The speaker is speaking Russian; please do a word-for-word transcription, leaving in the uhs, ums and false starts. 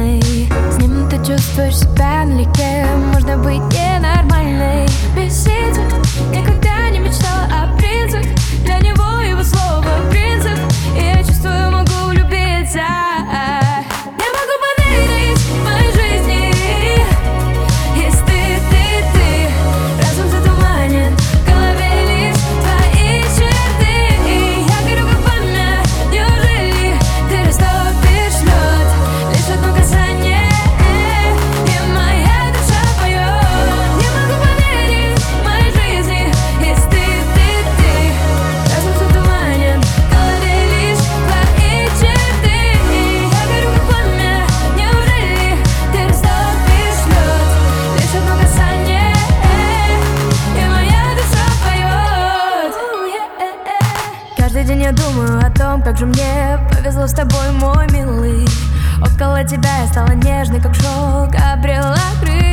сильный. С ним ты чувствуешь себя налегке. Можно быть ненормальной. Бесит, никогда не мечтала о принцах. Для него его слово принцип. И я чувствую, могу влюбиться. Я могу поверить в моей жизни. Есть ты, ты, ты. Разум затуманен, в голове лишь твои черты. И я горю как пламя. Неужели ты растопишь лед? Лишь одно касание, и моя душа поет. Я могу поверить в моей жизни. Есть ты, ты, ты. Разум затуманен, в голове лишь твои черты. И я горю как пламя. Неужели ты растопишь лед? Лишь одно касание, и моя душа поет. Каждый день я думаю о том, как же мне повезло с тобой, мой милый. Около тебя я стала нежной, как шелк, обрела крылья.